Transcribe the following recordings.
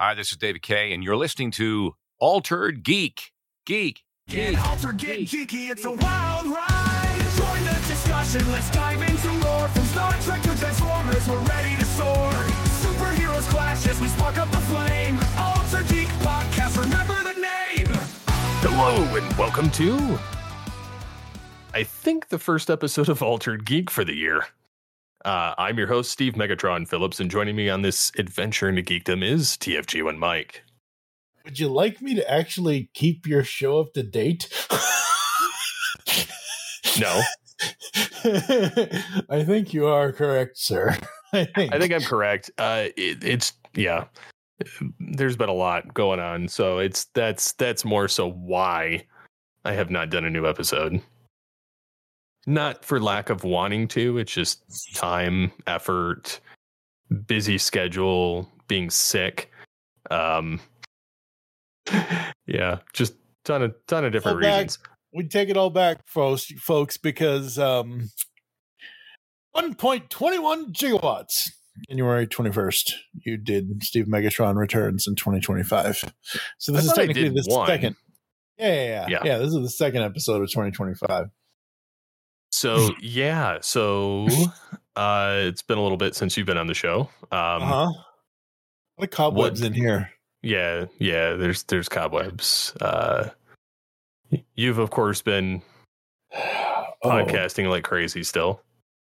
Hi, this is David Kay, and you're listening to Altered Geek. Get altered, get geeky, it's a wild ride. Join the discussion, let's dive into lore. From Star Trek to Transformers, we're ready to soar. Superheroes clash as we spark up the flame. Altered Geek Podcast, remember the name. Hello and welcome to, I think, the first episode of Altered Geek for the year. I'm your host, Steve Megatron Phillips, and joining me on this adventure into geekdom is TFG1 Mike. Would you like me to actually keep your show up to date? No. I think you are correct, sir. I think I'm correct. There's been a lot going on, so that's more so why I have not done a new episode. Not for lack of wanting to, it's just time, effort, busy schedule, being sick. Yeah, just ton of different reasons. We take it all back, folks, because 1.21 gigawatts. January 21st, you did Steve Megatron Returns in 2025. So this is technically the second. Yeah. This is the second episode of 2025. So it's been a little bit since you've been on the show. A lot of cobwebs in here. Yeah, there's cobwebs. You've of course been podcasting like crazy still.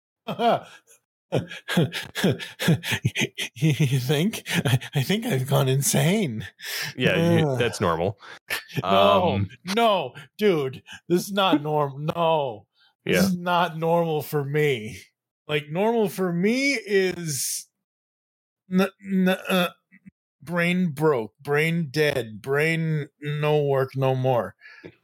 You think? I think I've gone insane. Yeah, that's normal. No, dude, this is not normal. No, this is not normal for me. Like, normal for me is brain broke, brain dead, brain no work no more.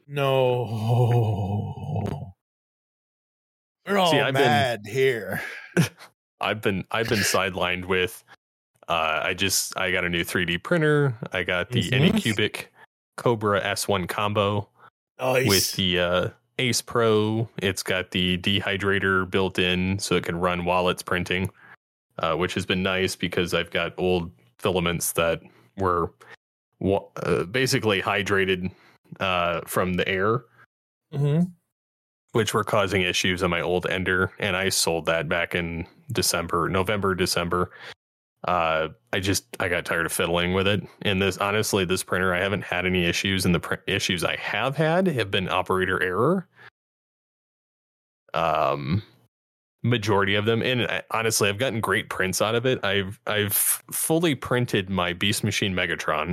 No, we're all mad here. I've been sidelined with I got a new 3D printer. I got the Anycubic Cobra S1 combo with the Ace Pro. It's got the dehydrator built in so it can run while it's printing, which has been nice because I've got old filaments that were basically hydrated from the air, which were causing issues on my old Ender, and I sold that back in November, December. I got tired of fiddling with it, and this printer, I haven't had any issues, and the issues I have had have been operator error. Majority of them, and honestly, I've gotten great prints out of it. I've fully printed my Beast Machine Megatron,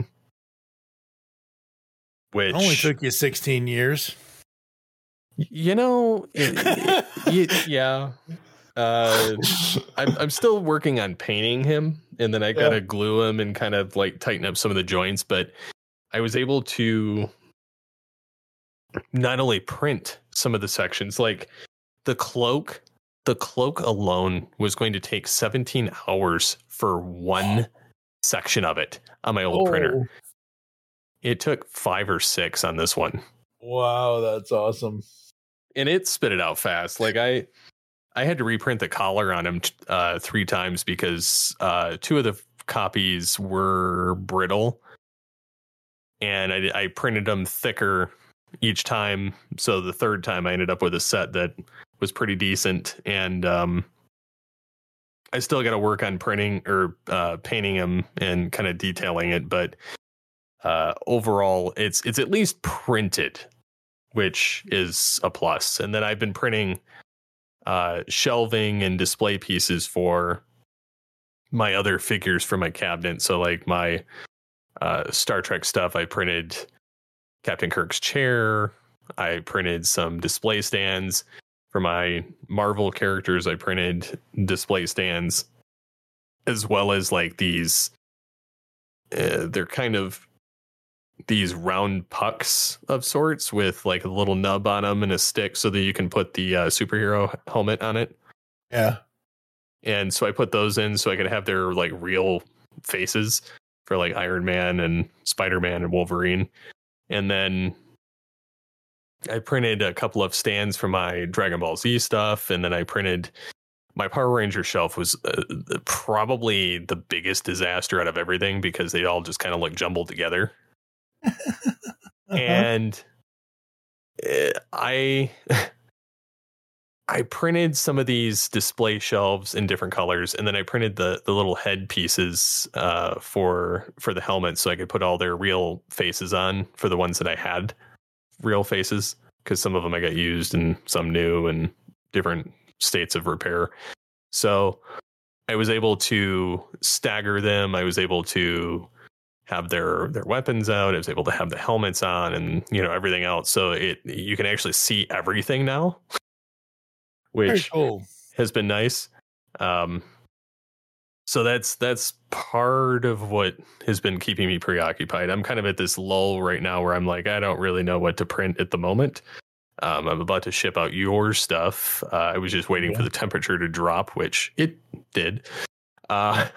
which only took you 16 years. Yeah. I'm still working on painting him, and then I gotta glue him and kind of like tighten up some of the joints. But I was able to not only print some of the sections, like the cloak. The cloak alone was going to take 17 hours for one section of it on my old printer. It took 5 or 6 on this one. Wow, that's awesome. And it spit it out fast. Like I had to reprint the collar on him 3 times because 2 of the copies were brittle, and I printed them thicker each time. So the third time I ended up with a set that was pretty decent, and I still got to work on printing or painting them and kind of detailing it. But overall, it's at least printed, which is a plus. And then I've been printing shelving and display pieces for my other figures for my cabinet. So like my Star Trek stuff, I printed Captain Kirk's chair. I printed some display stands. For my Marvel characters, I printed display stands, as well as like these. They're kind of these round pucks of sorts with like a little nub on them and a stick so that you can put the superhero helmet on it. Yeah. And so I put those in so I could have their like real faces for like Iron Man and Spider-Man and Wolverine. And then I printed a couple of stands for my Dragon Ball Z stuff, and then I printed my Power Ranger shelf was probably the biggest disaster out of everything because they all just kind of look jumbled together. And I printed some of these display shelves in different colors, and then I printed the little head pieces for the helmet so I could put all their real faces on for the ones that I had real faces, because some of them I got used and some new and different states of repair. So I was able to stagger them. I was able to have their weapons out. I was able to have the helmets on and, everything else. So you can actually see everything now, which has been nice. So that's part of what has been keeping me preoccupied. I'm kind of at this lull right now where I'm like, I don't really know what to print at the moment. I'm about to ship out your stuff. I was just waiting for the temperature to drop, which it did. Because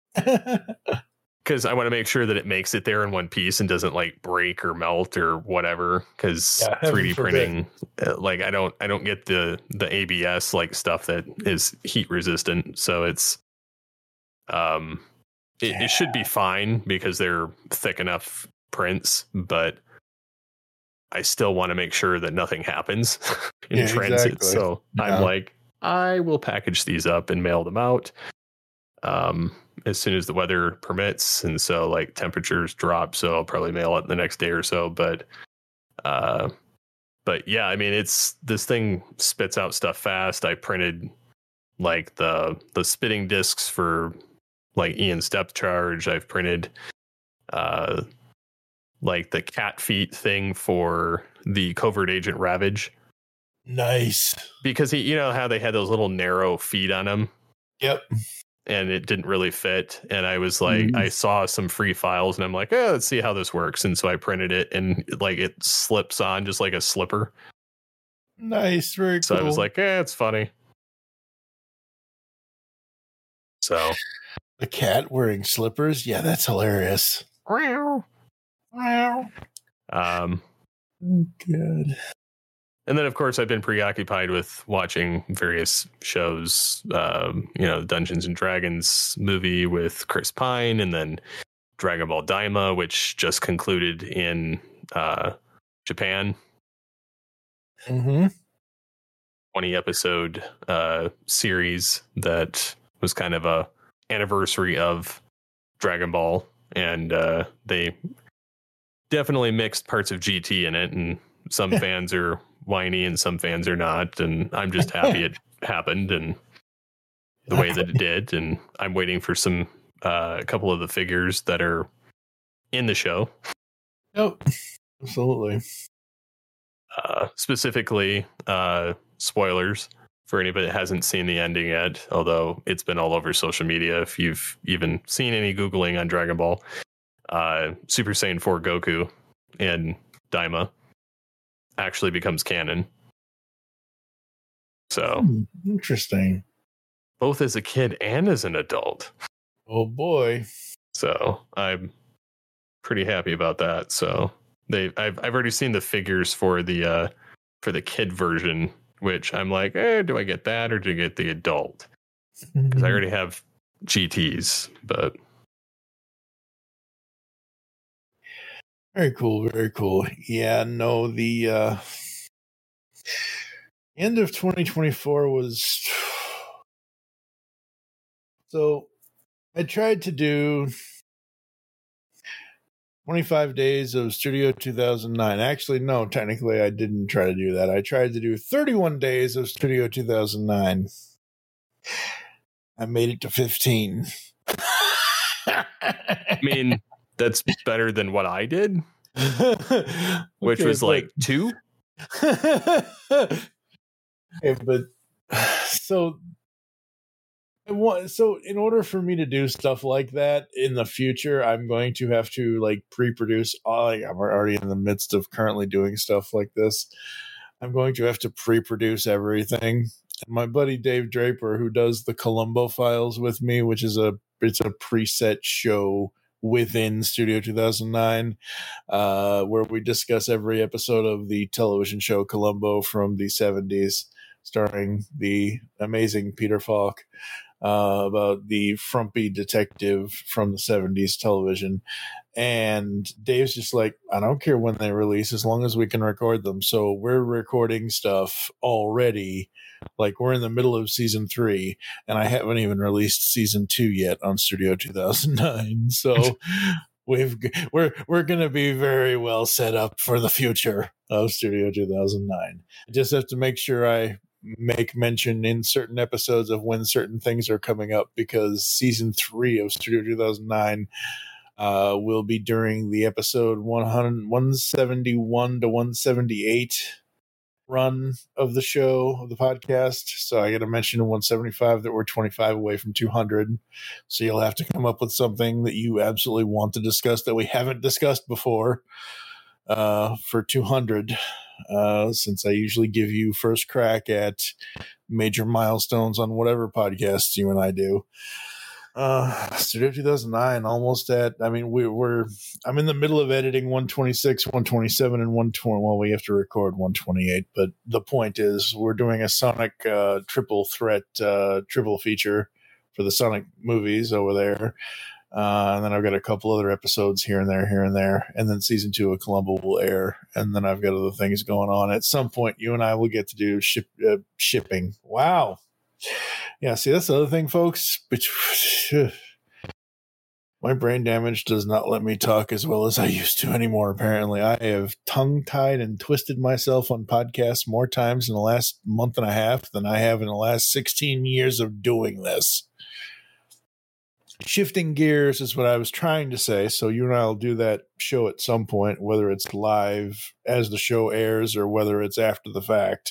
I want to make sure that it makes it there in one piece and doesn't like break or melt or whatever. Because 3D printing, I don't get the ABS like stuff that is heat resistant. So it's it should be fine because they're thick enough prints, but I still want to make sure that nothing happens in transit. Exactly. So I'm like, I will package these up and mail them out as soon as the weather permits. And so like temperatures drop, so I'll probably mail it the next day or so. But yeah, I mean, this thing spits out stuff fast. I printed like the spitting discs for like Ian's depth charge. I've printed like the cat feet thing for the covert agent Ravage. Nice. Because he, how they had those little narrow feet on him. Yep. And it didn't really fit. And I was like, I saw some free files and I'm like, let's see how this works. And so I printed it and like it slips on just like a slipper. Nice. Very cool. So I was like, it's funny. So a cat wearing slippers. Yeah, that's hilarious. Wow. Good. And then, of course, I've been preoccupied with watching various shows. The Dungeons and Dragons movie with Chris Pine, and then Dragon Ball Daima, which just concluded in Japan. 20 episode series that was kind of a anniversary of Dragon Ball, and they definitely mixed parts of GT in it, and some fans are whiny and some fans are not, and I'm just happy it happened and the way that it did. And I'm waiting for some a couple of the figures that are in the show. Yep, absolutely. Specifically, spoilers for anybody that hasn't seen the ending yet, although it's been all over social media. If you've even seen any Googling on Dragon Ball, Super Saiyan 4 Goku and Daima actually becomes canon. So interesting. Both as a kid and as an adult. Oh boy. So I'm pretty happy about that. So I've already seen the figures for the kid version, which I'm like, do I get that or do I get the adult? Because I already have GTs, but very cool, very cool. Yeah, no, the end of 2024 was so I tried to do 25 days of Studio 2009. Actually, no, technically I didn't try to do that. I tried to do 31 days of Studio 2009. I made it to 15. I mean, that's better than what I did, which was like 2. Okay, but so in order for me to do stuff like that in the future, I'm going to have to like pre-produce. I'm already in the midst of currently doing stuff like this. I'm going to have to pre-produce everything. And my buddy Dave Draper, who does the Columbo Files with me, which is it's a preset show within Studio 2009, where we discuss every episode of the television show Columbo from the 70s. starring the amazing Peter Falk, about the frumpy detective from the 70s television. And Dave's just like, I don't care when they release as long as we can record them. So we're recording stuff already. Like, we're in the middle of season 3, and I haven't even released season 2 yet on Studio 2009. So we're going to be very well set up for the future of Studio 2009. I just have to make sure I make mention in certain episodes of when certain things are coming up, because season 3 of Studio 2009 will be during the episode 171 to 178 run of the show, of the podcast. So I got to mention in 175 that we're 25 away from 200. So you'll have to come up with something that you absolutely want to discuss that we haven't discussed before for 200, since I usually give you first crack at major milestones on whatever podcasts you and I do. Studio 2009, almost at, I mean, I'm in the middle of editing 126, 127, and 120. Well, we have to record 128, but the point is we're doing a Sonic triple threat, triple feature for the Sonic movies over there. And then I've got a couple other episodes here and there. And then season 2 of Columbo will air. And then I've got other things going on. At some point, you and I will get to do shipping. Wow. Yeah, see, that's the other thing, folks. My brain damage does not let me talk as well as I used to anymore, apparently. I have tongue-tied and twisted myself on podcasts more times in the last month and a half than I have in the last 16 years of doing this. Shifting gears is what I was trying to say. So you and I will do that show at some point, whether it's live as the show airs or whether it's after the fact.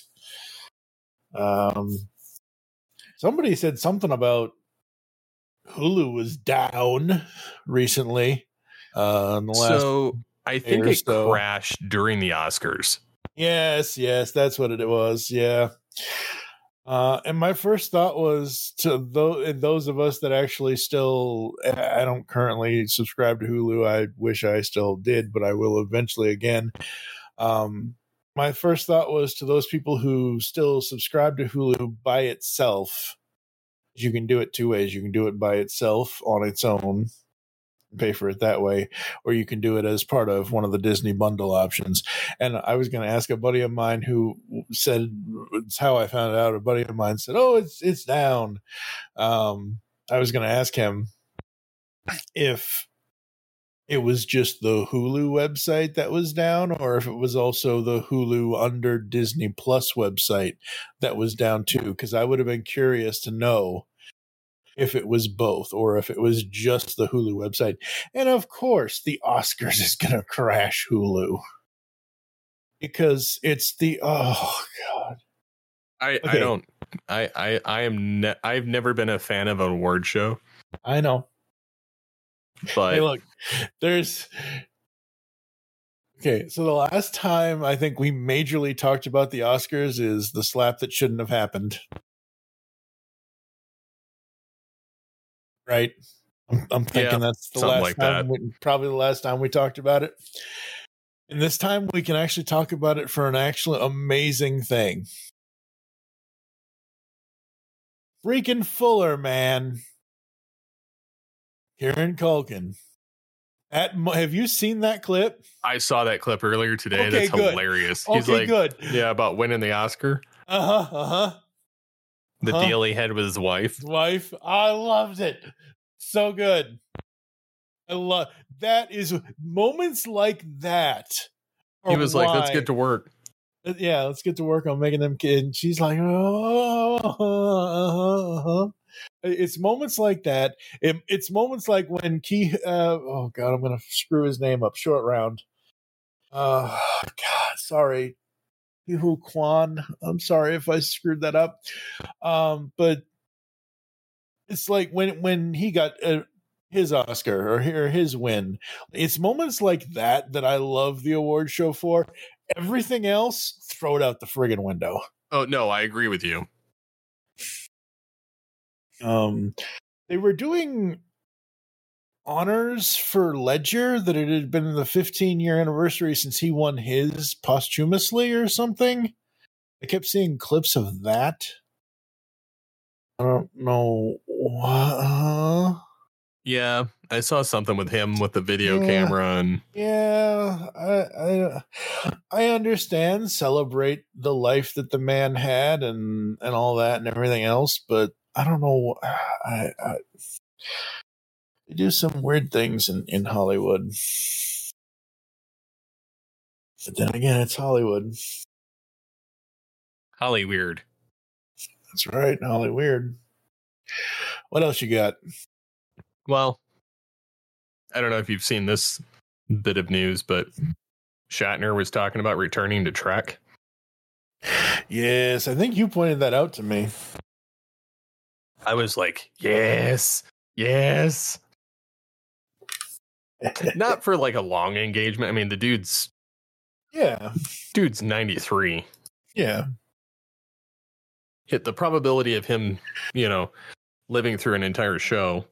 Somebody said something about Hulu was down recently. So I think it crashed during the Oscars. Yes, that's what it was. Yeah. And my first thought was to those of us that actually still, I don't currently subscribe to Hulu. I wish I still did, but I will eventually again. My first thought was to those people who still subscribe to Hulu by itself. You can do it 2 ways. You can do it by itself on its own, pay for it that way, or you can do it as part of one of the Disney bundle options. And I was going to ask a buddy of mine who said, it's how I found out. A buddy of mine said, oh, it's down. I was going to ask him if it was just the Hulu website that was down, or if it was also the Hulu under Disney Plus website that was down too, because I would have been curious to know if it was both or if it was just the Hulu website. And of course, the Oscars is going to crash Hulu because it's the, oh God. I've never been a fan of an award show. I know. But hey, look, so the last time I think we majorly talked about the Oscars is the slap that shouldn't have happened. Right? I'm thinking that's the last time, probably the last time we talked about it. And this time we can actually talk about it for an actually amazing thing. Freaking Fuller, man. Kieran Culkin. Have you seen that clip? I saw that clip earlier today. Okay, that's good. Hilarious. He's like, good. Yeah, about winning the Oscar. The deal he had with his wife. I loved it. So good. I love that. Is moments like that. He was like, let's get to work. Yeah, let's get to work on making them kids. She's like, It's moments like that. It's moments like when oh God, I'm going to screw his name up. Short Round. God, sorry. Ki-Hu Kwan. I'm sorry if I screwed that up. But it's like when he got his Oscar or his win. It's moments like that I love the award show for. Everything else, throw it out the friggin' window. Oh no, I agree with you. They were doing honors for Ledger that it had been the 15-year anniversary since he won his posthumously or something. I kept seeing clips of that. I don't know what. Yeah, I saw something with him with the video camera and I understand, celebrate the life that the man had and all that and everything else, but I don't know. They do some weird things in Hollywood. But then again, it's Hollywood. Holly weird. That's right, Holly weird. What else you got? Well, I don't know if you've seen this bit of news, but Shatner was talking about returning to Trek. Yes, I think you pointed that out to me. I was like, yes. Not for like a long engagement. I mean, the dude's 93. Yeah. Hit the probability of him, living through an entire show.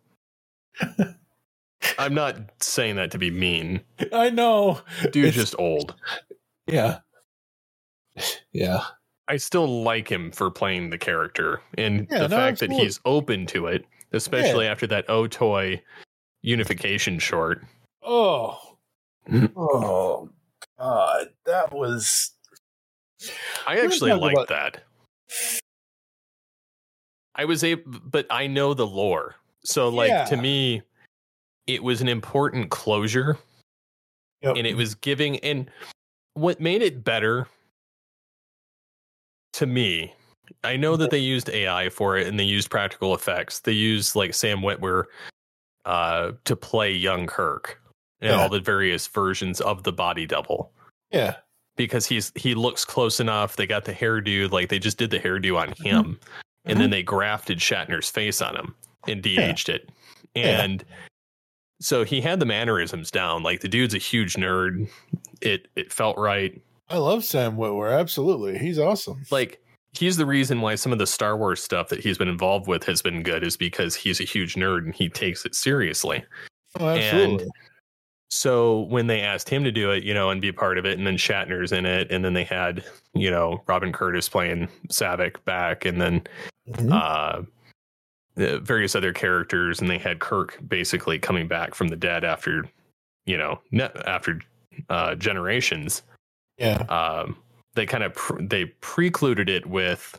I'm not saying that to be mean. I know. Dude's just old. Yeah. Yeah. I still like him for playing the character. And the fact that he's open to it, especially after that O-Toy unification short. Oh. Oh, God. That was... I actually liked that. I was able... But I know the lore. So, to me... It was an important closure, and it was giving, and what made it better to me, I know that they used AI for it and they used practical effects. They used like Sam Witwer to play young Kirk and all the various versions of the body double. Yeah. Because he looks close enough. They got the hairdo, like they just did the hairdo on him, and then they grafted Shatner's face on him and de-aged it. And so he had the mannerisms down. Like the dude's a huge nerd. It felt right. I love Sam Witwer. Absolutely. He's awesome. Like he's the reason why some of the Star Wars stuff that he's been involved with has been good, is because he's a huge nerd and he takes it seriously. Oh, absolutely. And so when they asked him to do it, and be a part of it, and then Shatner's in it, and then they had, Robin Curtis playing Saavik back, and then various other characters, and they had Kirk basically coming back from the dead after generations. They kind of they precluded it with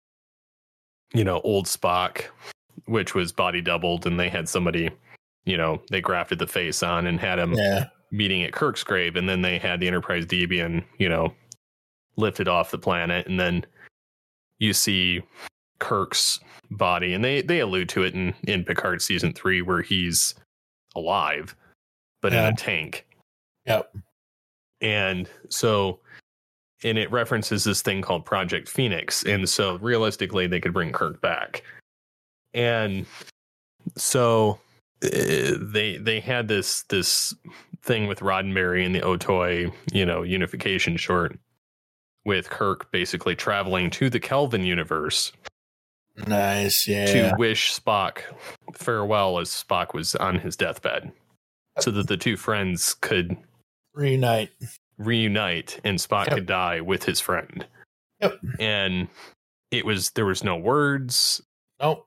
old Spock, which was body doubled, and they had somebody they grafted the face on and had him meeting at Kirk's grave, and then they had the Enterprise D being lifted off the planet, and then you see Kirk's body, and they allude to it in Picard season 3 where he's alive but in a tank. And so it references this thing called Project Phoenix, and so realistically they could bring Kirk back. And so they had this thing with Roddenberry and the O-Toy unification short, with Kirk basically traveling to the Kelvin universe. Nice, to wish Spock farewell as Spock was on his deathbed, so that the two friends could reunite and Spock could die with his friend. And there was no words. Nope.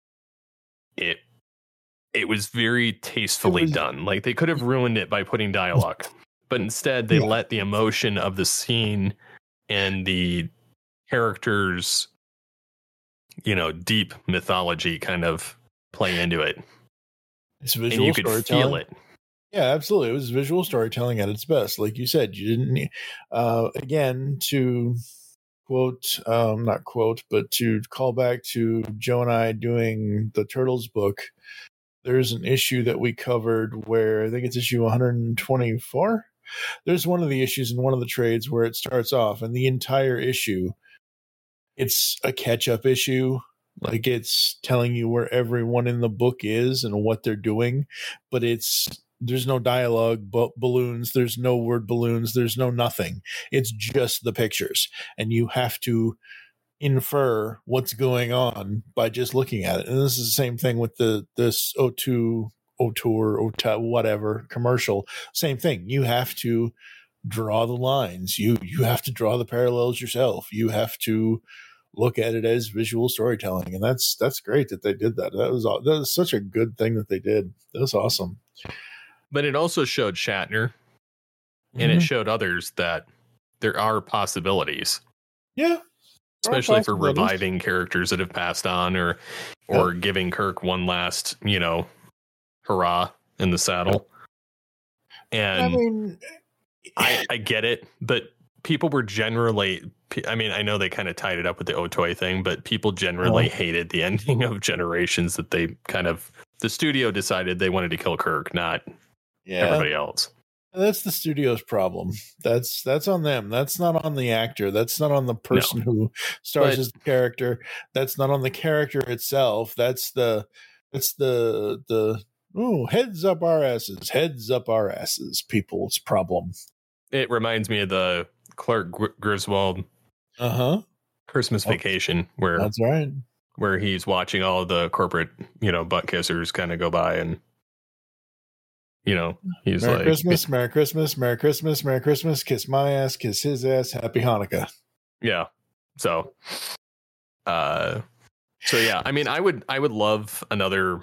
It was very tastefully done. Like they could have ruined it by putting dialogue, but instead they let the emotion of the scene and the characters, deep mythology kind of play into it. It's visual, and you could feel it. Yeah, absolutely. It was visual storytelling at its best. Like you said, you didn't need, again, to quote, not quote, but to call back to Joe and I doing the Turtles book. There's an issue that we covered where I think it's issue 124. There's one of the issues in one of the trades where it starts off, and the entire issue, it's a catch-up issue. Like it's telling you where everyone in the book is and what they're doing, but there's no dialogue, balloons. There's no word balloons. There's no nothing. It's just the pictures, and you have to infer what's going on by just looking at it. And this is the same thing with this O2 whatever commercial. Same thing. You have to draw the lines. You have to draw the parallels yourself. You have to look at it as visual storytelling, and that's great that they did that. That was such a good thing that they did. That was awesome. But it also showed Shatner, and it showed others that there are possibilities. Yeah. Especially for reviving characters that have passed on, or giving Kirk one last, hurrah in the saddle. And I mean, I get it, but people were generally, I mean, I know they kind of tied it up with the Otoy thing, but people generally hated the ending of Generations, that they the studio decided they wanted to kill Kirk, not everybody else. That's the studio's problem. That's on them. That's not on the actor. That's not on the person who stars as the character. That's not on the character itself. That's the heads up our asses people's problem. It reminds me of the Clark Griswold Christmas Vacation, where that's right, where he's watching all of the corporate butt kissers kind of go by, and he's Merry like, Christmas, Merry Christmas, Merry Christmas, Merry Christmas, kiss my ass, kiss his ass, Happy Hanukkah. Yeah. So yeah, I mean, I would love another,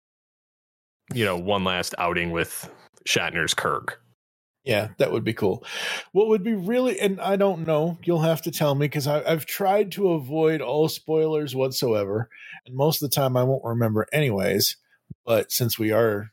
one last outing with Shatner's Kirk. Yeah, that would be cool. What would be really, and I don't know, you'll have to tell me, because I've tried to avoid all spoilers whatsoever, and most of the time I won't remember anyways, but since we are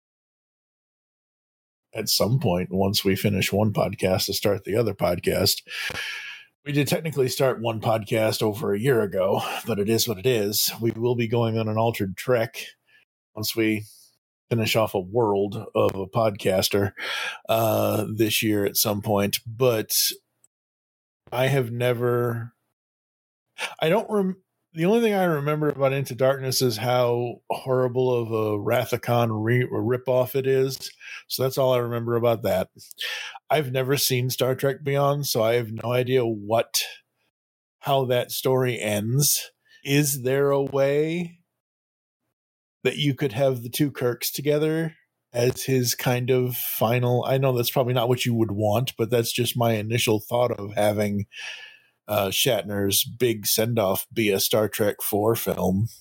at some point, once we finish one podcast to start the other podcast, we did technically start one podcast over a year ago, but it is what it is. We will be going on an altered trek once we finish off a world of a podcaster this year at some point. But I have never, the only thing I remember about Into Darkness is how horrible of a Wrath of Khan ripoff it is. So that's all I remember about that. I've never seen Star Trek Beyond, so I have no idea how that story ends. Is there a way that you could have the two Kirks together as his kind of final? I know that's probably not what you would want, but that's just my initial thought of having Shatner's big send-off be a Star Trek IV film.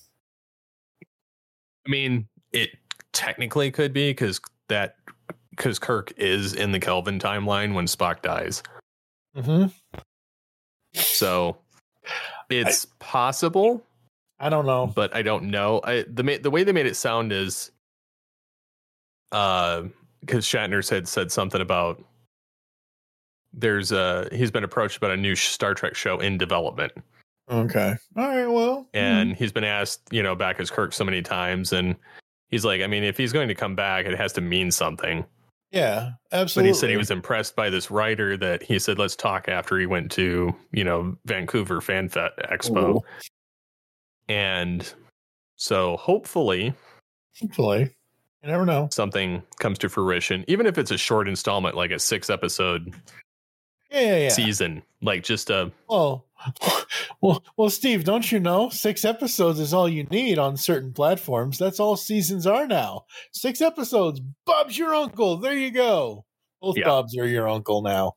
I mean, it technically could be, because Kirk is in the Kelvin timeline when Spock dies. So it's possible. I don't know, but I don't know. The way they made it sound is because Shatner said something about he's been approached about a new Star Trek show in development. Okay. All right. Well, and he's been asked, back as Kirk so many times, and he's like, I mean, if he's going to come back, it has to mean something. Yeah, absolutely. But he said he was impressed by this writer that he said, let's talk after he went to, Vancouver Fan Expo. Ooh. And so hopefully, you never know, something comes to fruition, even if it's a short installment, like a 6-episode season, like just a. Well, Steve, don't you know 6 episodes is all you need on certain platforms? That's all seasons are now. 6 episodes. Bob's your uncle. There you go. Both Bobs are your uncle now.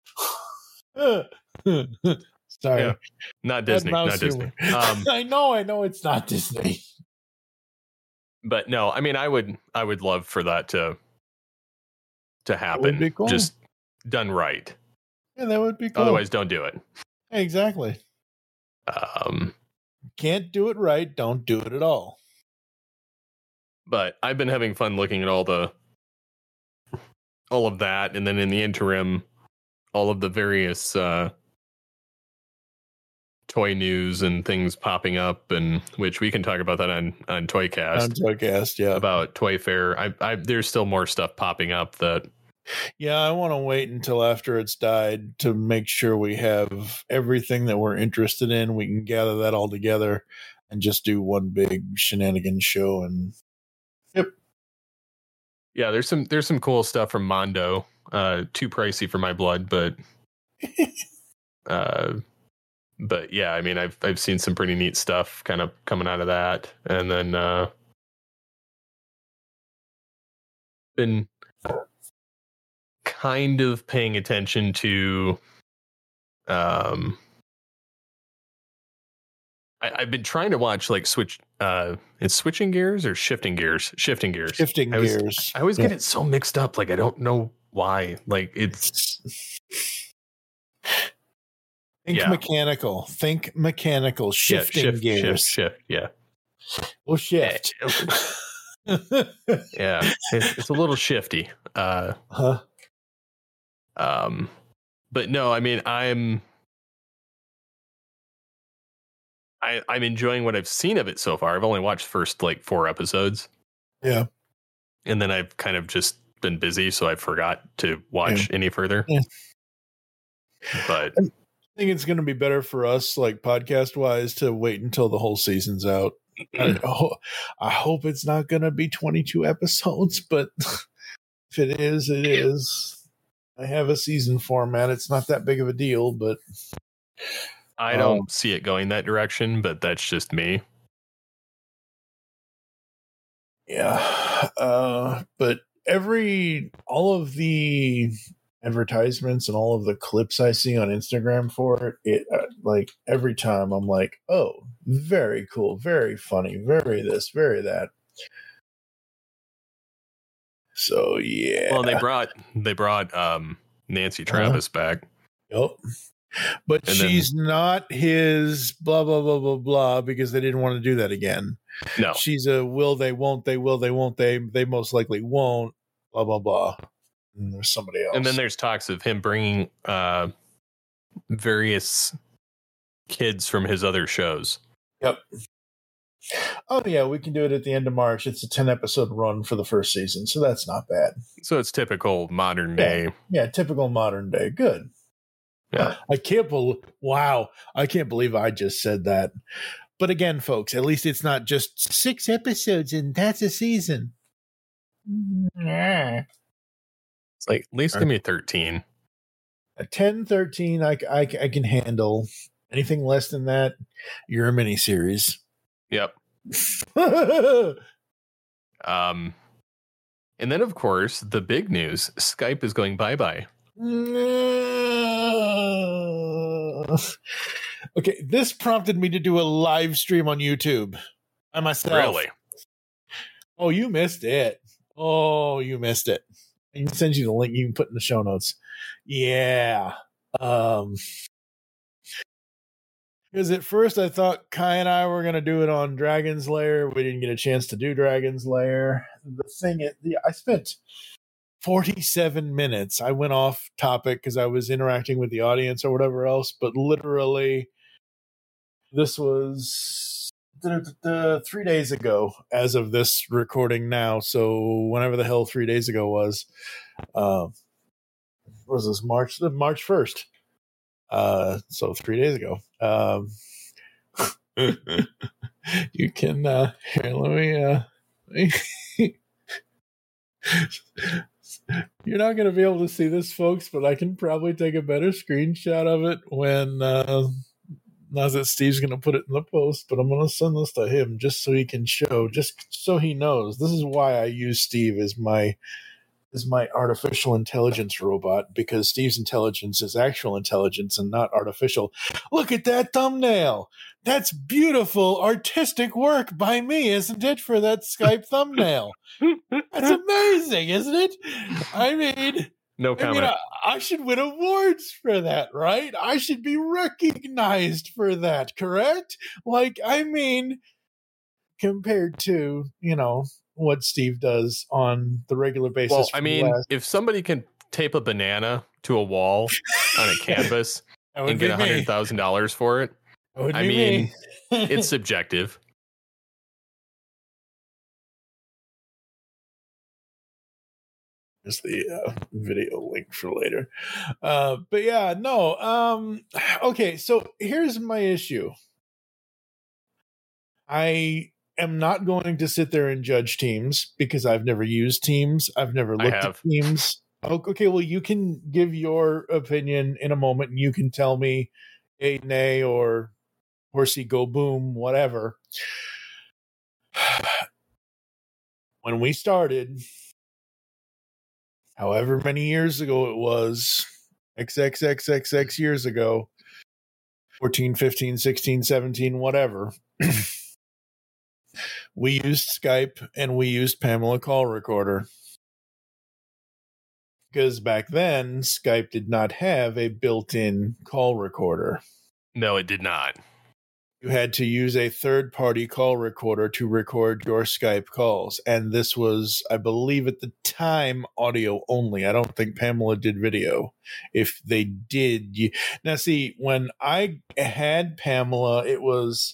Sorry, not Disney. Not Disney. I know it's not Disney. But no, I mean, I would love for that to happen. That would be cool. Just done right. Yeah, that would be cool. Otherwise, don't do it. Exactly. Can't do it right, don't do it at all. But I've been having fun looking at all of that, and then in the interim, all of the various toy news and things popping up, and which we can talk about that on Toycast. On Toycast, yeah. About Toy Fair. There's still more stuff popping up that. Yeah, I want to wait until after it's died to make sure we have everything that we're interested in. We can gather that all together and just do one big shenanigans show. And yep. Yeah, there's some cool stuff from Mondo. Too pricey for my blood, but yeah, I mean, I've seen some pretty neat stuff kind of coming out of that, and then been kind of paying attention to. I've been trying to watch like it's switching gears or shifting gears. Shifting gears. I always get it so mixed up. Like I don't know why. Like it's. Think mechanical. Shifting gears. Shift. Yeah. Well, shift. Yeah, it's a little shifty. But no, I mean, I'm enjoying what I've seen of it so far. I've only watched first like 4 episodes. Yeah. And then I've kind of just been busy, so I forgot to watch any further. Yeah. But I think it's going to be better for us, like podcast wise, to wait until the whole season's out. I hope it's not going to be 22 episodes, but if it is, it is. I have a season format. It's not that big of a deal, but I don't see it going that direction, but that's just me. Yeah. But all of the advertisements and all of the clips I see on Instagram for it, like every time I'm like, oh, very cool, very funny, very this, very that. So yeah. Well, they brought Nancy Travis back. Yep. But she's not his blah blah blah blah blah because they didn't want to do that again. No. She's a will they won't they will they won't they most likely won't blah blah blah. And there's somebody else. And then there's talks of him bringing various kids from his other shows. Yep. Oh yeah, we can do it at the end of March. It's a 10-episode run for the first season, so that's not bad. So it's typical modern day. Yeah, typical modern day. Good. Yeah. I can't believe I just said that. But again, folks, at least it's not just 6 episodes and that's a season. It's like, at least give me 13. 10, 13, I can handle. Anything less than that, you're a miniseries. Yep. And then, of course, the big news, Skype is going bye-bye. Okay, this prompted me to do a live stream on YouTube by myself. Really? Oh, you missed it. I can send you the link you can put in the show notes. Yeah. Because at first I thought Kai and I were going to do it on Dragon's Lair. We didn't get a chance to do Dragon's Lair. The thing is, I spent 47 minutes. I went off topic because I was interacting with the audience or whatever else, but literally this was 3 days ago as of this recording now. So whenever the hell 3 days ago was this March 1st? So 3 days ago. You can here, let me you're not going to be able to see this, folks, but I can probably take a better screenshot of it when not that Steve's going to put it in the post, but I'm going to send this to him just so he can show, just so he knows. This is why I use Steve as my artificial intelligence robot, because Steve's intelligence is actual intelligence and not artificial. Look at that thumbnail. That's beautiful artistic work by me, isn't it, for that Skype thumbnail? That's amazing, isn't it? I mean, no comment. I should win awards for that, right? I should be recognized for that, correct? Like, I mean, compared to, what Steve does on the regular basis. Well, I mean, if somebody can tape a banana to a wall on a canvas and get $100,000 for it, I mean, it's subjective. Just the video link for later. But yeah, no. Okay, so here's my issue. I am not going to sit there and judge Teams because I've never used Teams. I've never looked at Teams. Okay, well, you can give your opinion in a moment and you can tell me yay, nay, or horsey, go boom, whatever. When we started, however many years ago it was, XXXXX years ago, 14, 15, 16, 17, whatever, we used Skype and we used Pamela Call Recorder. Because back then, Skype did not have a built-in call recorder. No, it did not. You had to use a third-party call recorder to record your Skype calls. And this was, I believe at the time, audio only. I don't think Pamela did video. If they did... Now, see, when I had Pamela, it was...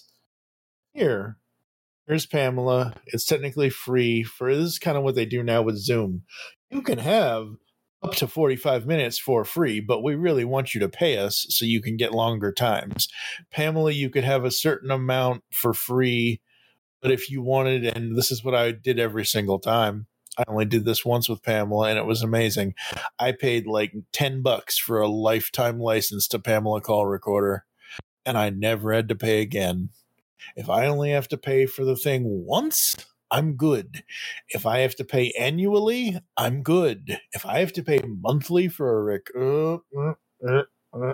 Here's Pamela. It's technically free. This is kind of what they do now with Zoom. You can have up to 45 minutes for free, but we really want you to pay us so you can get longer times. Pamela, you could have a certain amount for free, but if you wanted, and this is what I did every single time, I only did this once with Pamela, and it was amazing. I paid like $10 for a lifetime license to Pamela Call Recorder, and I never had to pay again. If I only have to pay for the thing once, I'm good. If I have to pay annually, I'm good. If I have to pay monthly for a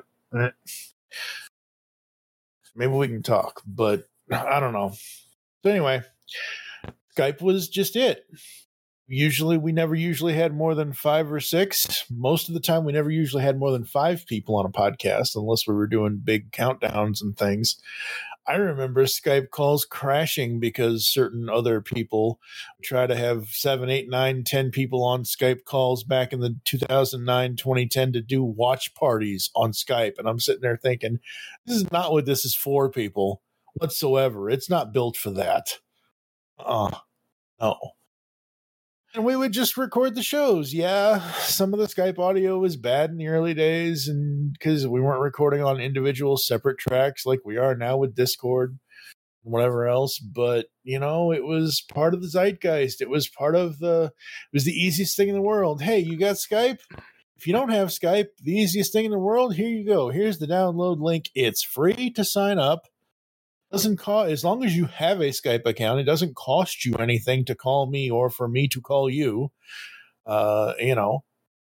maybe we can talk, but I don't know. So anyway, Skype was just it. We never usually had more than 5 or 6. Most of the time, we never usually had more than 5 people on a podcast, unless we were doing big countdowns and things. I remember Skype calls crashing because certain other people try to have 7, 8, 9, 10 people on Skype calls back in the 2009, 2010 to do watch parties on Skype. And I'm sitting there thinking, this is not what this is for, people, whatsoever. It's not built for that. No. And we would just record the shows. Yeah, some of the Skype audio was bad in the early days, and because we weren't recording on individual separate tracks like we are now with Discord and whatever else. But, it was part of the zeitgeist. It was the easiest thing in the world. Hey, you got Skype? If you don't have Skype, the easiest thing in the world, here you go. Here's the download link. It's free to sign up. Doesn't cost, as long as you have a Skype account, it doesn't cost you anything to call me or for me to call you, and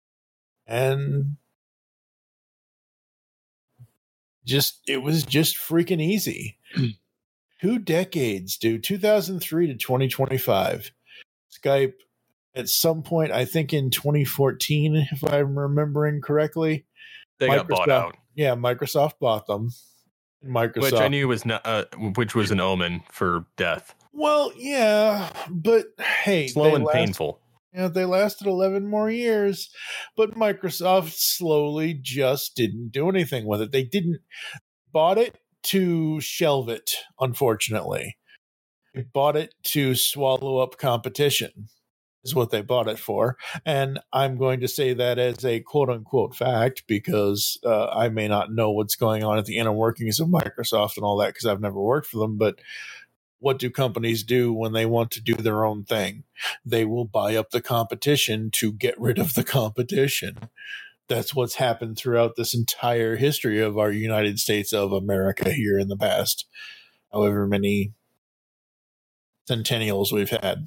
it was just freaking easy. 2 decades, dude, 2003 to 2025. Skype at some point, I think in 2014, if I'm remembering correctly, they got bought out. Yeah, Microsoft bought them. Microsoft, which I knew was not, which was an omen for death. Well, yeah, but hey, slow and painful. Yeah, they lasted 11 more years, but Microsoft slowly just didn't do anything with it. They bought it to shelve it. Unfortunately, they bought it to swallow up competition. Is what they bought it for. And I'm going to say that as a quote-unquote fact because I may not know what's going on at the inner workings of Microsoft and all that because I've never worked for them. But what do companies do when they want to do their own thing? They will buy up the competition to get rid of the competition. That's what's happened throughout this entire history of our United States of America here in the past, however many centennials we've had.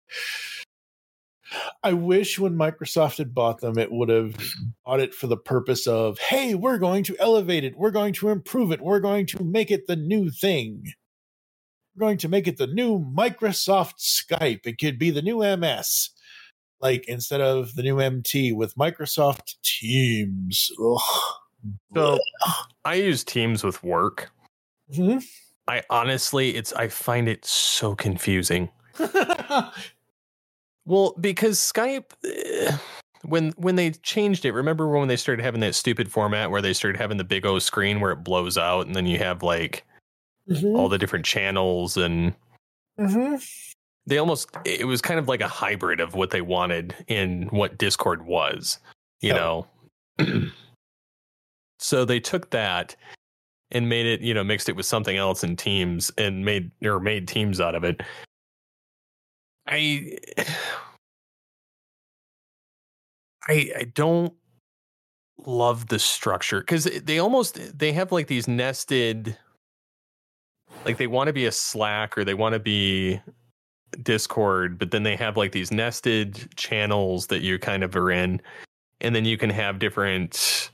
I wish when Microsoft had bought them, it would have bought it for the purpose of, hey, we're going to elevate it. We're going to improve it. We're going to make it the new thing. We're going to make it the new Microsoft Skype. It could be the new MS. Like, instead of the new MT with Microsoft Teams. Ugh. So I use Teams with work. Mm-hmm. I honestly, I find it so confusing. Well, because Skype, when they changed it, remember when they started having that stupid format where they started having the big O screen where it blows out and then you have like all the different channels and it was kind of like a hybrid of what they wanted in what Discord was, you know. So they took that and made it, mixed it with something else in Teams and made Teams out of it. I don't love the structure because they have like these nested, like they want to be a Slack or they want to be Discord, but then they have like these nested channels that you kind of are in, and then you can have different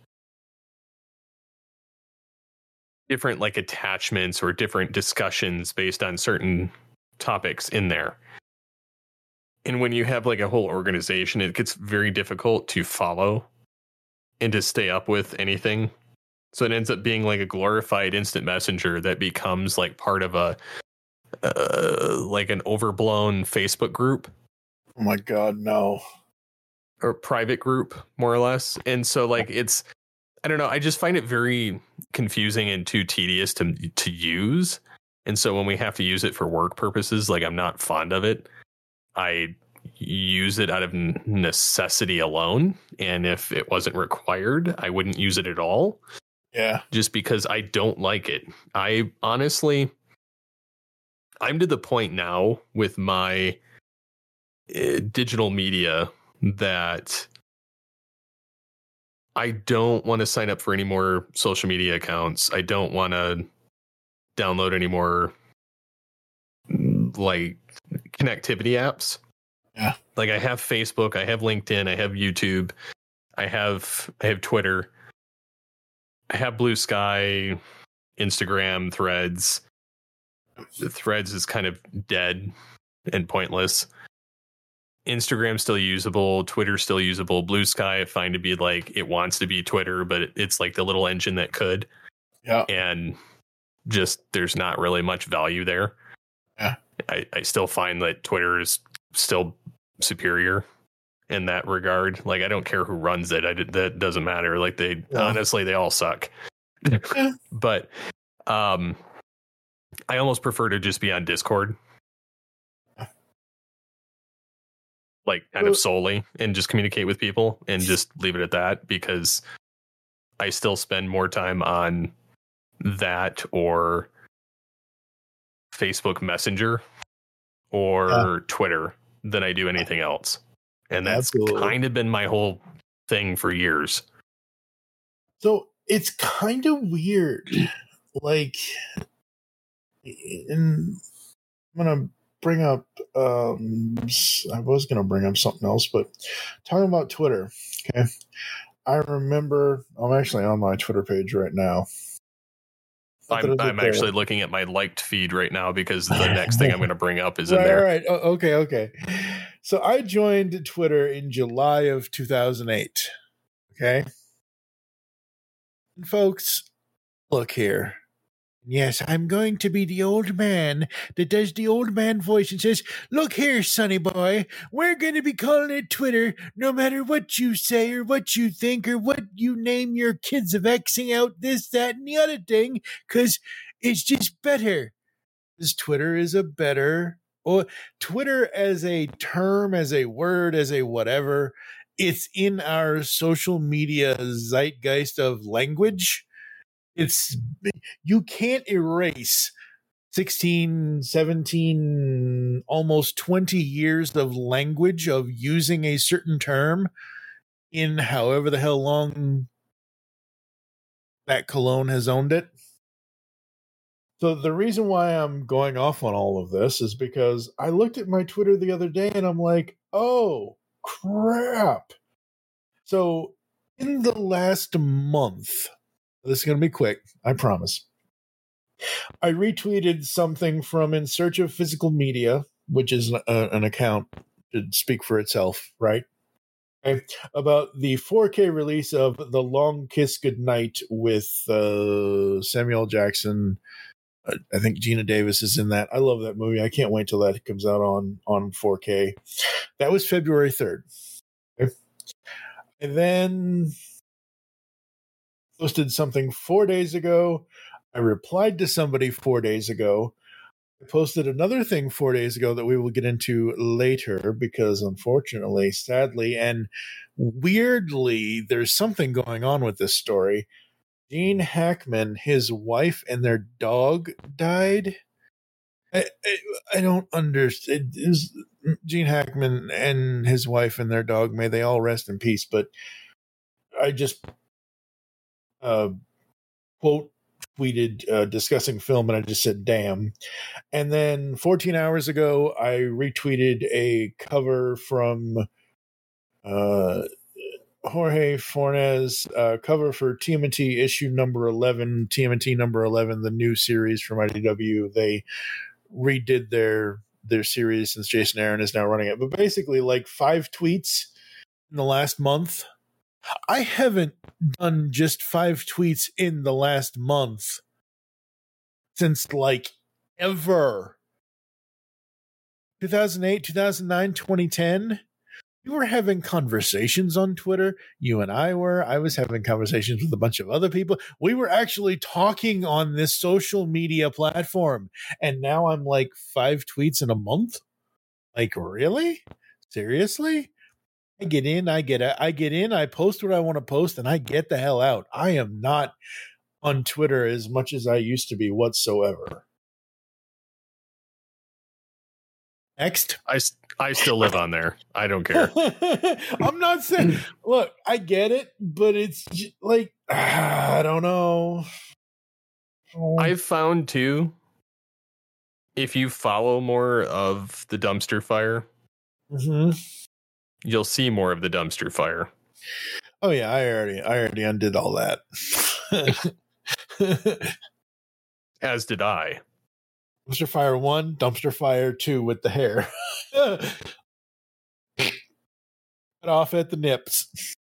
like attachments or different discussions based on certain topics in there. And when you have like a whole organization, it gets very difficult to follow and to stay up with anything. So it ends up being like a glorified instant messenger that becomes like part of a like an overblown Facebook group. Oh my God, no. Or private group, more or less. And so like it's, I don't know, I just find it very confusing and too tedious to use. And so when we have to use it for work purposes, like I'm not fond of it. I use it out of necessity alone. And if it wasn't required, I wouldn't use it at all. Yeah. Just because I don't like it. I honestly, I'm to the point now with my digital media that I don't want to sign up for any more social media accounts. I don't want to download any more like connectivity apps. Yeah. Like I have Facebook, I have LinkedIn, I have YouTube, I have Twitter, I have Blue Sky, Instagram, Threads. The Threads is kind of dead and pointless. Instagram's still usable, Twitter's still usable. Blue Sky I find to be like it wants to be Twitter, but it's like the little engine that could. Yeah. And just there's not really much value there. Yeah. I still find that Twitter is still superior in that regard. Like I don't care who runs it. That doesn't matter. Like honestly they all suck. But I almost prefer to just be on Discord. Like kind of solely and just communicate with people and just leave it at that, because I still spend more time on that or Facebook Messenger or Twitter than I do anything else. And that's kind of been my whole thing for years. So it's kind of weird. Like, I'm going to bring up, I was going to bring up something else, but talking about Twitter. Okay. I remember, I'm actually on my Twitter page right now. I'm actually looking at my liked feed right now because the next thing I'm going to bring up is in there. Right. Oh, okay. So I joined Twitter in July of 2008. Okay. And folks, look here. Yes, I'm going to be the old man that does the old man voice and says, look here, sonny boy, we're going to be calling it Twitter no matter what you say or what you think or what you name your kids of Xing out this, that, and the other thing, because it's just better. Because Twitter is a better, or Twitter as a term, as a word, as a whatever, it's in our social media zeitgeist of language. You can't erase 16, 17, almost 20 years of language of using a certain term in however the hell long that Cologne has owned it. So the reason why I'm going off on all of this is because I looked at my Twitter the other day and I'm like, oh, crap. So in the last month, this is going to be quick, I promise. I retweeted something from In Search of Physical Media, which is an account to speak for itself, right? Okay. About the 4K release of The Long Kiss Goodnight with Samuel Jackson. I think Gina Davis is in that. I love that movie. I can't wait till that comes out on 4K. That was February 3rd. Okay. And then posted something 4 days ago. I replied to somebody 4 days ago. I posted another thing 4 days ago that we will get into later because unfortunately, sadly, and weirdly, there's something going on with this story. Gene Hackman, his wife, and their dog died. I don't understand. Gene Hackman and his wife and their dog, may they all rest in peace, but I just quote tweeted discussing film, and I just said damn. And then 14 hours ago, I retweeted a cover from Jorge Fornes, cover for TMNT issue number 11, TMNT number 11, the new series from IDW. They redid their series since Jason Aaron is now running it. But basically, like 5 tweets in the last month. I haven't done just 5 tweets in the last month since like ever. 2008, 2009, 2010. We were having conversations on Twitter. You and I were. I was having conversations with a bunch of other people. We were actually talking on this social media platform. And now I'm like 5 tweets in a month? Like, really? Seriously? I get in, I post what I want to post, and I get the hell out. I am not on Twitter as much as I used to be whatsoever. Next. I still live on there. I don't care. I'm not saying, look, I get it, but it's like, I don't know. I've found too, if you follow more of the dumpster fire, you'll see more of the dumpster fire. Oh yeah, I already undid all that. As did I. Dumpster fire 1, dumpster fire 2 with the hair. Cut off at the nips.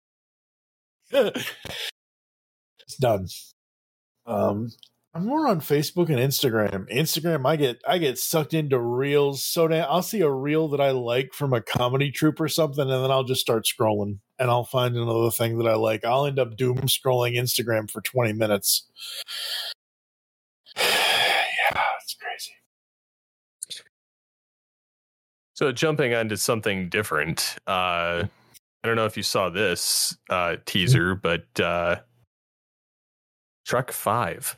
It's done. I'm more on Facebook and Instagram. Instagram, I get sucked into reels so damn. I'll see a reel that I like from a comedy troupe or something, and then I'll just start scrolling, and I'll find another thing that I like. I'll end up doom scrolling Instagram for 20 minutes. Yeah, it's crazy. So jumping onto something different, I don't know if you saw this teaser, but Shrek 5.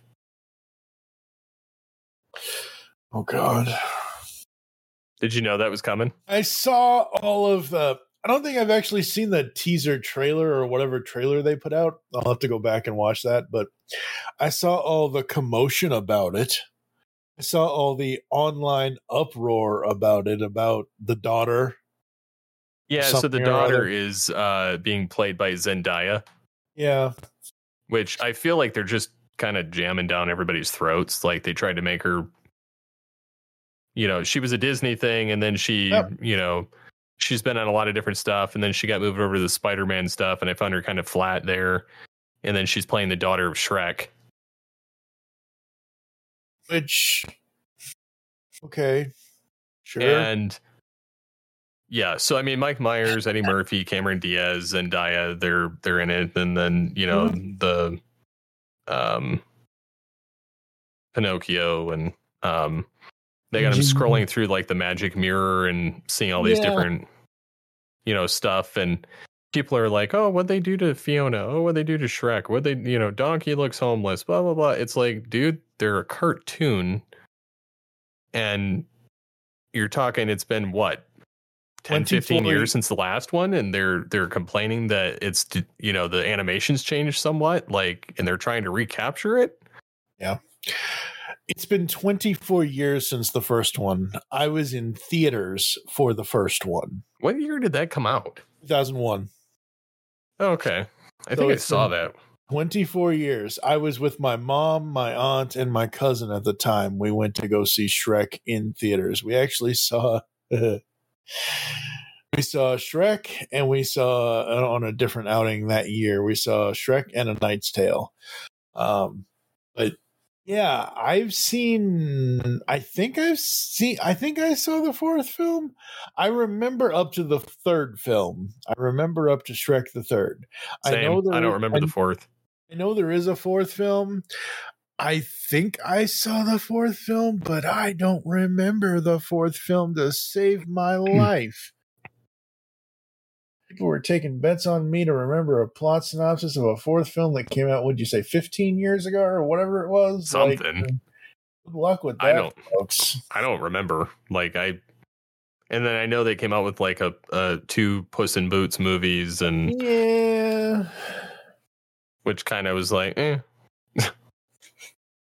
Oh God! Did you know that was coming? I saw all of the. I don't think I've actually seen the teaser trailer or whatever trailer they put out. I'll have to go back and watch that. But I saw all the commotion about it. I saw all the online uproar about it, about the daughter. Yeah, so the daughter is being played by Zendaya. Yeah. Which I feel like they're just kind of jamming down everybody's throats. Like they tried to make her, she was a Disney thing, and then she, she's been on a lot of different stuff, and then she got moved over to the Spider-Man stuff, and I found her kind of flat there. And then she's playing the daughter of Shrek. Which, okay, sure. And yeah, so I mean, Mike Myers, Eddie Murphy, Cameron Diaz, Zendaya, they're in it, and then the Pinocchio, and they got him scrolling through like the magic mirror and seeing all these different stuff, and people are like, oh, what'd they do to Fiona? Oh, what'd they do to Shrek? What'd they, Donkey looks homeless, blah blah blah. It's like, dude, they're a cartoon, and you're talking, it's been what, 10, 15 years since the last one, and they're complaining that it's, the animation's changed somewhat, like, and they're trying to recapture it. Yeah. It's been 24 years since the first one. I was in theaters for the first one. What year did that come out? 2001. Okay. I think I saw that. 24 years. I was with my mom, my aunt, and my cousin at the time. We went to go see Shrek in theaters. We actually saw Shrek, and we saw on a different outing that year. We saw Shrek and A Knight's Tale. But yeah, I think I saw the fourth film. I remember up to the third film. I remember up to Shrek the Third. Same. I don't remember the fourth. I know there is a fourth film. I think I saw the fourth film, but I don't remember the fourth film to save my life. People were taking bets on me to remember a plot synopsis of a fourth film that came out, would you say, 15 years ago or whatever it was? Something. Good luck with that, folks. I don't remember. And then I know they came out with like a 2 Puss in Boots movies, and yeah, which kind of was like, eh.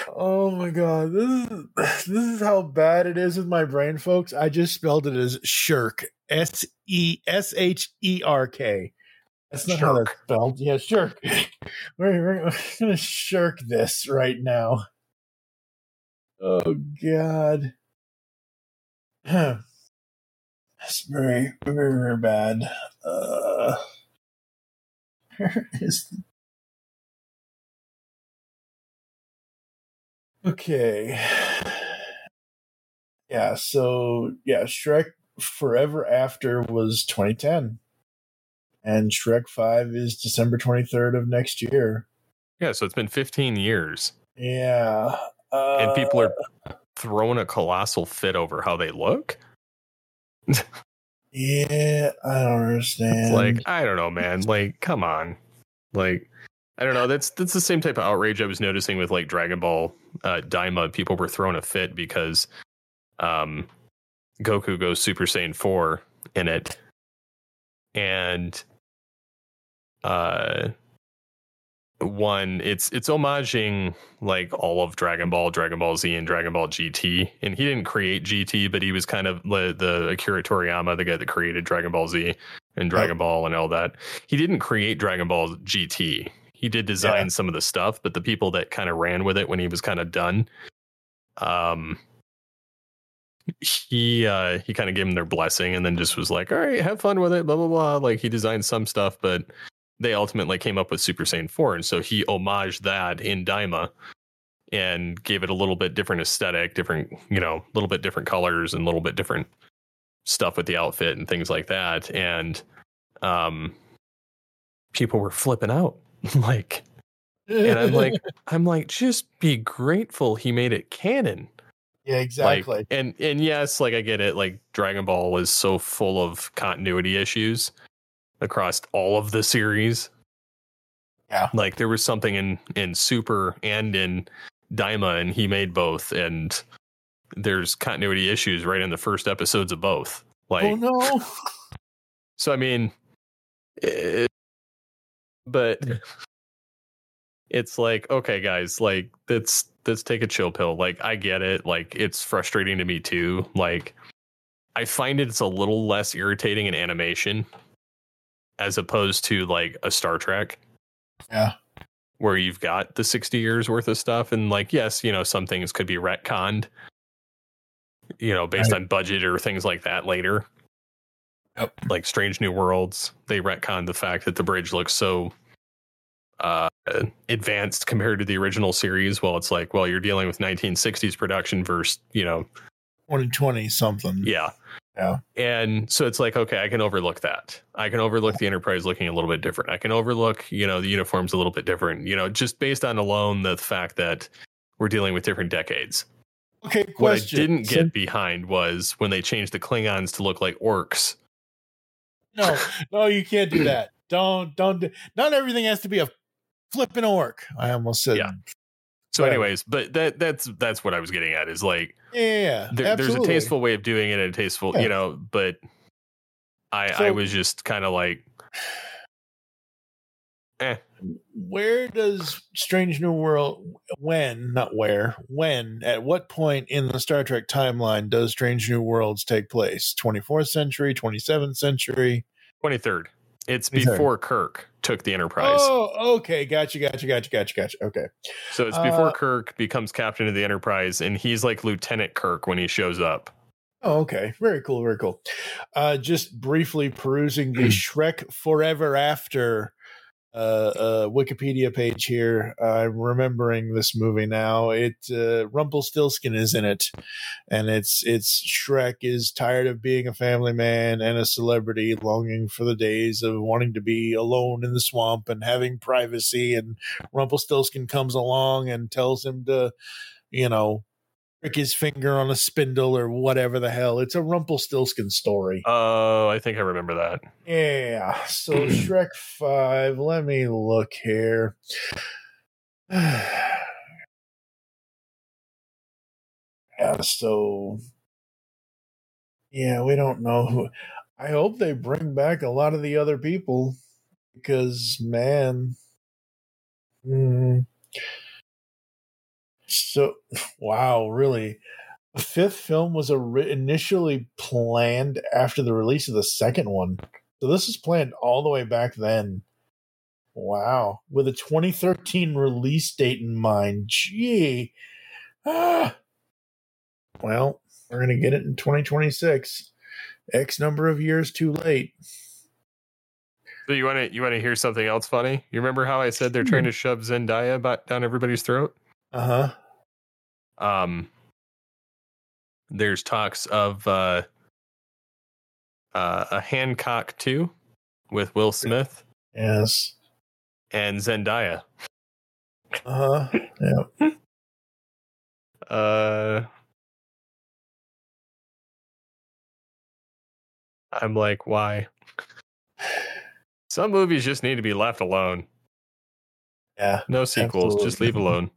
Oh my god, this is how bad it is with my brain, folks. I just spelled it as shirk, SESHERK. That's not how that's spelled. Yeah, shirk. We're gonna shirk this right now. Oh god, that's very, very, very bad. Where is? Okay. Yeah, so Shrek Forever After was 2010. And Shrek 5 is December 23rd of next year. Yeah, so it's been 15 years. Yeah. And people are throwing a colossal fit over how they look? Yeah, I don't understand. It's like, I don't know, man. Like, come on. Like, I don't know. That's the same type of outrage I was noticing with like Dragon Ball Daima. People were throwing a fit because Goku goes Super Saiyan 4 in it. And one, it's homaging like all of Dragon Ball Z, and Dragon Ball GT. And he didn't create GT, but he was kind of the Akira Toriyama, the guy that created Dragon Ball Z and Dragon Ball and all that. He didn't create Dragon Ball GT. He did design some of the stuff, but the people that kind of ran with it when he was kind of done, he kind of gave them their blessing and then just was like, all right, have fun with it, blah, blah, blah. Like, he designed some stuff, but they ultimately came up with Super Saiyan 4. And so he homaged that in Daima and gave it a little bit different aesthetic, different, a little bit different colors and a little bit different stuff with the outfit and things like that. And people were flipping out. Like, and I'm like, just be grateful he made it canon. Yeah, exactly. Like, and yes, like, I get it. Like, Dragon Ball is so full of continuity issues across all of the series. Yeah. Like, there was something in Super and in Daima, and he made both, and there's continuity issues right in the first episodes of both. Like, oh no. So I mean, but it's like, okay, guys, like, let's take a chill pill. Like, I get it. Like, it's frustrating to me too. Like, I find it's a little less irritating in animation as opposed to like a Star Trek. Yeah. Where you've got the 60 years worth of stuff. And like, yes, some things could be retconned, based on budget or things like that later. Yep. Like Strange New Worlds, they retconned the fact that the bridge looks so advanced compared to the original series. Well, it's like, well, you're dealing with 1960s production versus 2020 something. Yeah. And so it's like, okay, I can overlook that. I can overlook the Enterprise looking a little bit different. I can overlook the uniforms a little bit different, just based on alone the fact that we're dealing with different decades. Okay, question. What I didn't get behind was when they changed the Klingons to look like orcs. No, you can't do that. Don't. Not everything has to be a flipping orc. I almost said. Yeah. So, anyways, but that's what I was getting at is like, there's a tasteful way of doing it, and a tasteful, but I was just kind of like, Where does Strange New World, when, at what point in the Star Trek timeline does Strange New Worlds take place? 24th century, 27th century? 23rd. It's before Kirk took the Enterprise. Oh, okay. Gotcha. Okay. So it's before Kirk becomes captain of the Enterprise, and he's like Lieutenant Kirk when he shows up. Oh, okay. Very cool. Just briefly perusing the Shrek Forever After Wikipedia page here. I'm remembering this movie now. Rumpelstiltskin is in it, and it's Shrek is tired of being a family man and a celebrity, longing for the days of wanting to be alone in the swamp and having privacy. And Rumpelstiltskin comes along and tells him to, prick his finger on a spindle or whatever the hell. It's a Rumpelstiltskin story. Oh, I think I remember that. Yeah. So Shrek 5, let me look here. We don't know who. I hope they bring back a lot of the other people because, man. So, wow, really? The fifth film was initially planned after the release of the second one. So this was planned all the way back then. Wow. With a 2013 release date in mind. Gee. Well, we're going to get it in 2026. X number of years too late. So you want to hear something else funny? You remember how I said they're trying to shove Zendaya down everybody's throat? Uh-huh. There's talks of a Hancock 2 with Will Smith. Yes. And Zendaya. Uh-huh. Yeah. I'm like, why? Some movies just need to be left alone. Yeah. No sequels, absolutely. Just leave alone.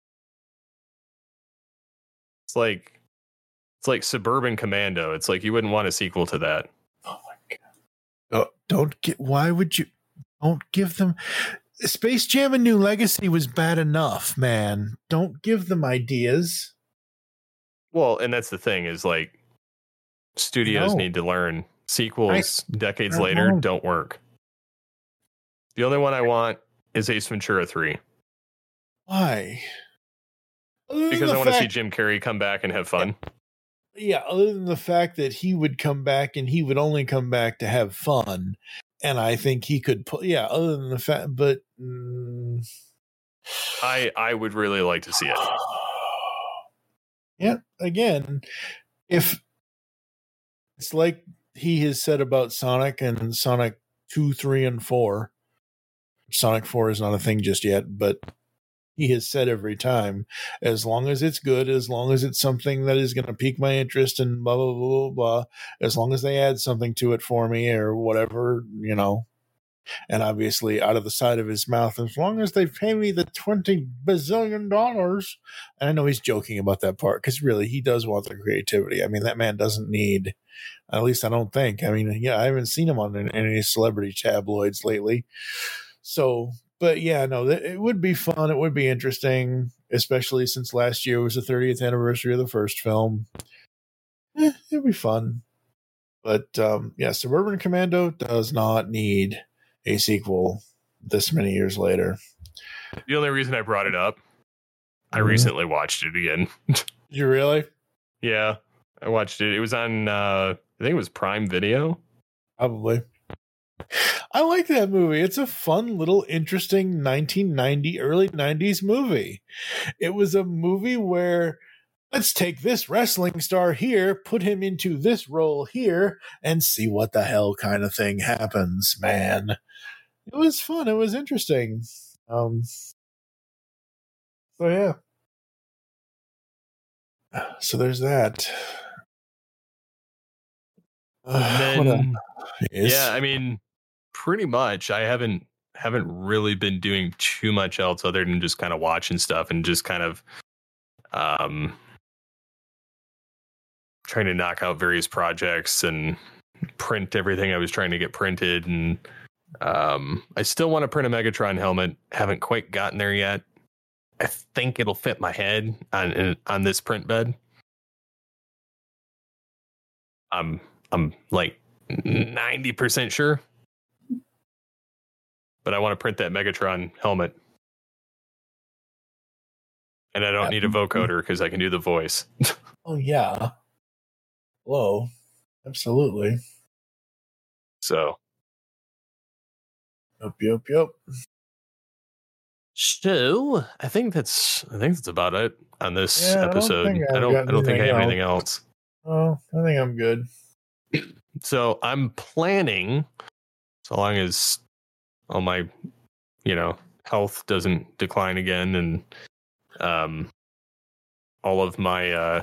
It's like Suburban Commando. It's like you wouldn't want a sequel to that. Oh my god. Why would you don't give them Space Jam and New Legacy was bad enough, man. Don't give them ideas. Well, and that's the thing is like studios need to learn sequels decades later don't work. The only one I want is Ace Ventura 3. Why? Because I want to see Jim Carrey come back and have fun. Yeah, other than the fact that he would come back and he would only come back to have fun. And I think he could other than the fact, but I would really like to see it. Yeah, again, if it's like he has said about Sonic and Sonic 2, 3, and 4. Sonic 4 is not a thing just yet, but he has said every time, as long as it's good, as long as it's something that is going to pique my interest and blah, blah, blah, blah, blah, as long as they add something to it for me or whatever, and obviously out of the side of his mouth, as long as they pay me the $20 bazillion. And I know he's joking about that part because really he does want the creativity. I mean, that man doesn't need, at least I don't think. I mean, yeah, I haven't seen him on any celebrity tabloids lately. So, but yeah, no, it would be fun. It would be interesting, especially since last year was the 30th anniversary of the first film. It'd be fun. But yeah, Suburban Commando does not need a sequel this many years later. The only reason I brought it up, I recently watched it again. You really? Yeah, I watched it. It was on, I think it was Prime Video. Probably. I like that movie. It's a fun, little, interesting 1990, early 90s movie. It was a movie where let's take this wrestling star here, put him into this role here, and see what the hell kind of thing happens, man. It was fun. It was interesting. So, yeah. So there's that. Yeah, I mean, pretty much. I haven't really been doing too much else other than just kind of watching stuff and just kind of trying to knock out various projects and print everything I was trying to get printed. And I still want to print a Megatron helmet. Haven't quite gotten there yet. I think it'll fit my head on this print bed. I'm like 90% sure. But I want to print that Megatron helmet. And I don't need a vocoder because I can do the voice. Oh, yeah. Whoa. Absolutely. So. Yep. So, I think that's about it on this episode. I don't think I have anything else. Oh, I think I'm good. So, I'm planning, so long as all my, health doesn't decline again, and all of my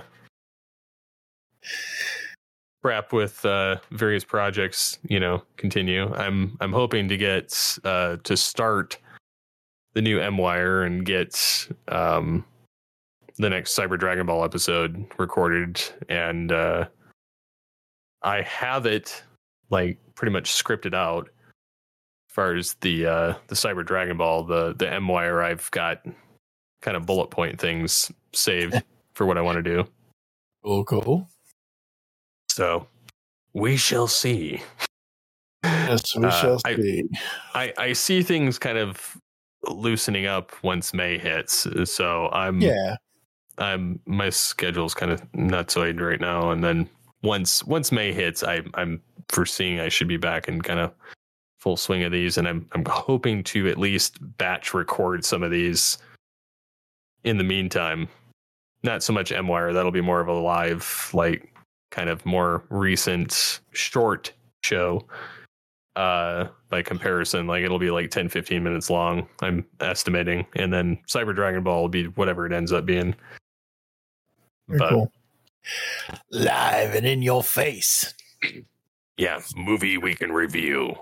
prep with various projects, continue. I'm hoping to get to start the new M-Wire and get the next Cyber Dragon Ball episode recorded, and I have it like pretty much scripted out. As far as the Cyber Dragon Ball, the M-Wire, I've got kind of bullet point things save for what I want to do. Cool. So we shall see. Yes, we shall see. I see things kind of loosening up once May hits. So my schedule's kind of nutsoid right now. And then once May hits, I'm foreseeing I should be back in kind of full swing of these. And I'm hoping to at least batch record some of these in the meantime. Not so much MWire. That'll be more of a live, like kind of more recent short show. By comparison, like it'll be like 10-15 minutes long, I'm estimating, and then Cyber Dragon Ball will be whatever it ends up being. Very cool. Live and in your face. Yeah, movie we can review.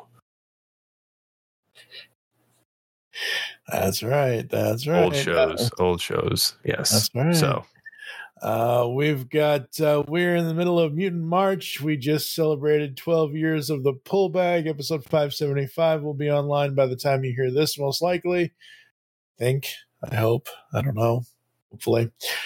That's right. Old shows. Yes. That's right. So we've got we're in the middle of Mutant March. We just celebrated 12 years of the Pull Bag. Episode 575 will be online by the time you hear this, most likely. I hope. I don't know. Hopefully.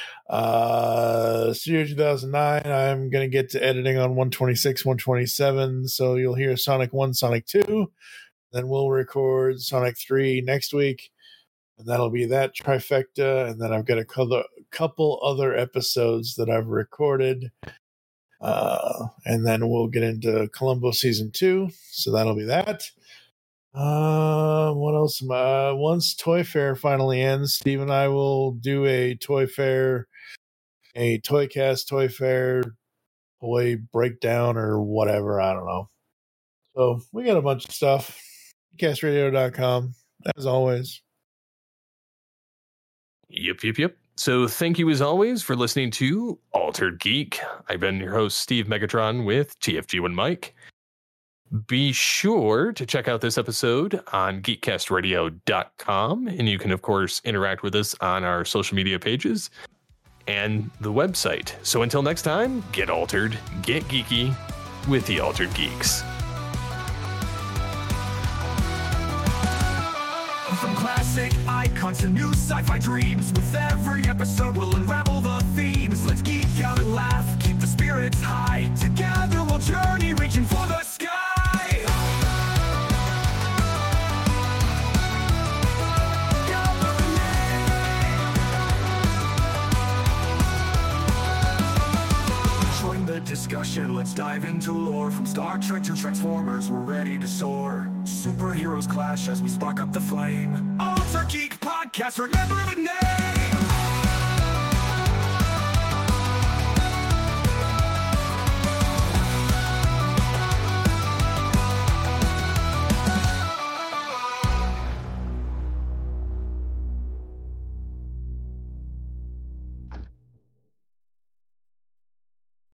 Studio 2009, I'm going to get to editing on 126, 127. So you'll hear Sonic 1, Sonic 2. Then we'll record Sonic 3 next week. And that'll be that trifecta. And then I've got a couple other episodes that I've recorded. And then we'll get into Columbo Season 2. So that'll be that. What else? Once Toy Fair finally ends, Steve and I will do a Toy Fair, a Toycast Toy Fair toy breakdown or whatever. I don't know. So we got a bunch of stuff. geekcastradio.com, as always. Yep. So thank you as always for listening to Altered Geek. I've been your host, Steve Megatron, with TFG1 Mike. Be sure to check out this episode on geekcastradio.com, and you can, of course, interact with us on our social media pages and the website. So until next time, get altered, get geeky with the Altered Geeks. From classic icons to new sci-fi dreams, with every episode we'll unravel the themes. Let's geek out and laugh, keep the spirits high. Together we'll journey, reaching for the sky. Join the discussion, let's dive into lore. From Star Trek to Transformers, we're ready to soar. Superheroes clash as we spark up the flame. Altered Geek Podcast, remember the name.